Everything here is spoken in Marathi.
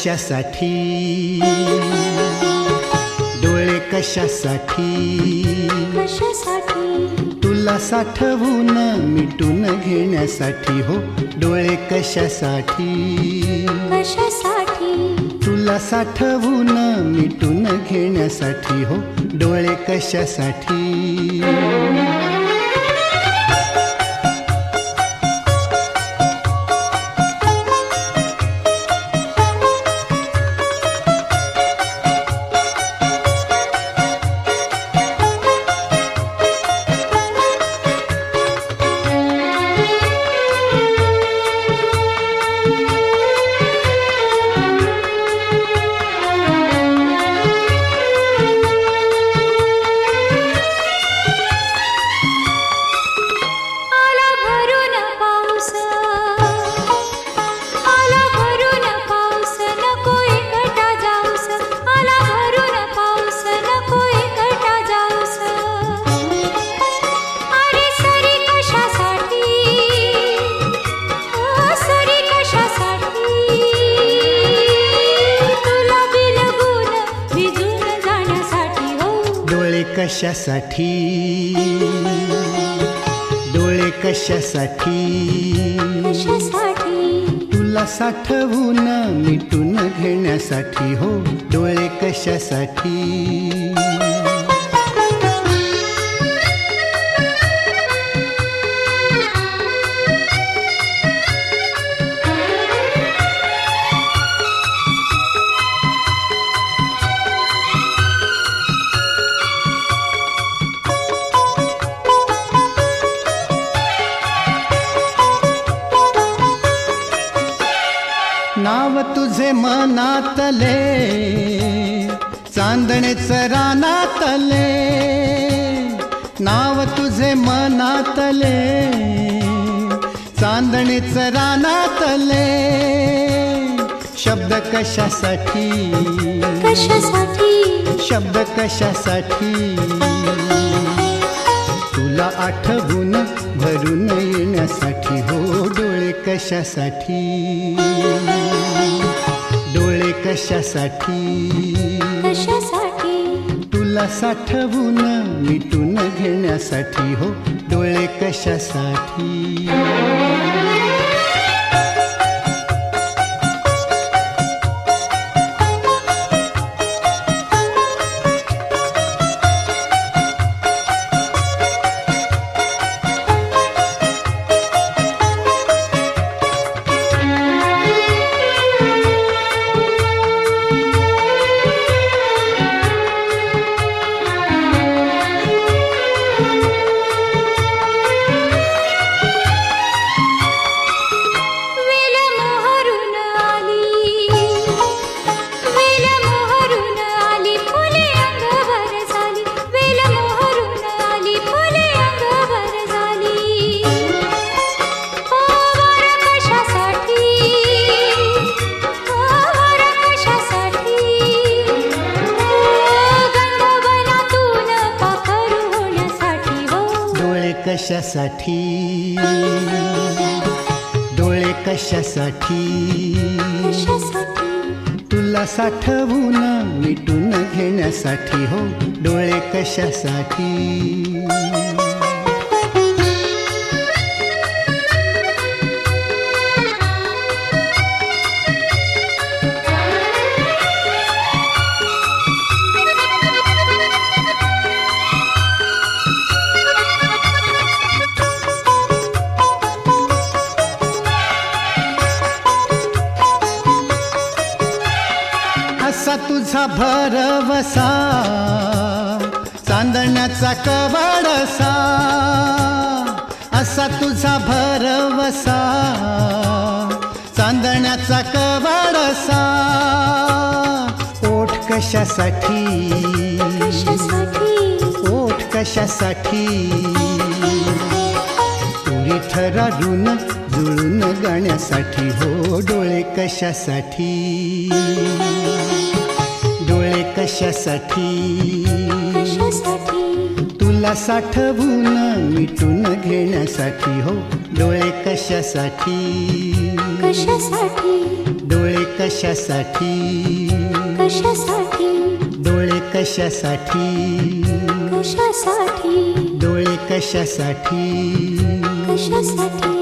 कशासाठी, डोळे कशासाठी, कशासाठी, तुला साठवून मिटून घेण्यासाठी हो. डोळे कशासाठी, कशासाठी, तुला साठवून मिटून घेण्यासाठी हो. डोळे कशासाठी. कशासाठी, डोळे कशासाठी, कशासाठी, तुला साठवून मिटून घेण्यासाठी हो. डोळे कशासाठी. नाव तुझे मनातले, चांदणेच रानातले. नाव तुझे मनातले, चांदणेच रानातले. शब्द कशासाठी, कशासाठी, शब्द कशासाठी, तुला आठवून भरून येण्यासाठी हो. डोळे कशासाठी, डोळे कशासाठी, कशासाठी, तुला साठवून मिटून घेण्यासाठी हो. डोळे कशासाठी. कशासाठी, डोळे कशासाठी, कशासाठी, तुला साठवून मिटून घेण्यासाठी हो. डोळे कशासाठी. असा तुझा भरवसा, चांदण्याचा कवडसा. असा तुझा भरवसा, चांदण्याचा कवडसा. ओठ कशासाठी, कशासाठी, ओठ कशासाठी, तुरी थरारून जुळून गाण्यासाठी हो. डोळे कशासाठी, डोळे कशासाठी, कशासाठी, तुला साठवून मिटून घेण्यासाठी हो. डोळे कशासाठी, कशासाठी, डोळे कशासाठी कशासाठी डोळे कशासाठी कशासाठी डोळे कशासाठी कशासाठी